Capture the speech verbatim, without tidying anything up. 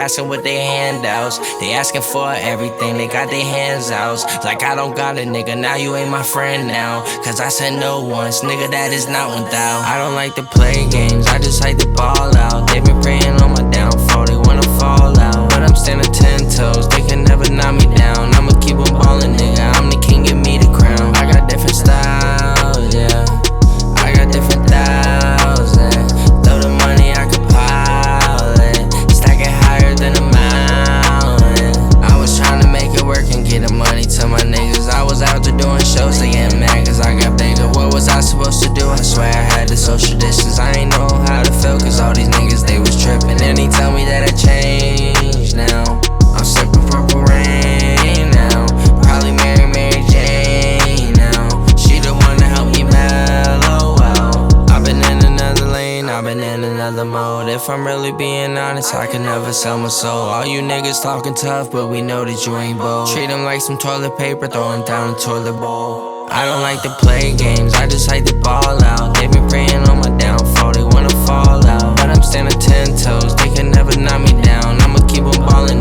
asking what they handouts. They asking for everything, they got their hands out. Like I don't got a nigga, now you ain't my friend now. Cause I said no once, nigga, that is not one thou. I don't like to play games, I just like to ball out. They been praying on my downfall, they wanna fall out. But I'm standing ten toes, they can never knock me down. I'ma keep on ballin', nigga, I'm the king, give me the crown. I got different styles, yeah, I got different styles, and throw the money, I could pile it, stack it higher than a mountain. I was trying to make it work and get the money to my niggas. I was out there doing shows, they getting mad cause I got bigger. What was I supposed to do? I swear I had the social distance. I ain't know how to feel cause all these niggas, they was tripping. And he tell me that I changed now. I'm sipping purple rain now. Probably marry Mary Jane now. She the one to help me mellow out. I've been in another lane, I've been in another mode. If I'm really being honest, I can never sell my soul. All you niggas talking tough, but we know that you ain't bold. Treat them like some toilet paper, throw them down the toilet bowl. I don't like to play games, I just like to ball out. They been praying on my downfall, they wanna fall out. But I'm standing ten toes, they can never knock me down. I'ma keep on ballin'.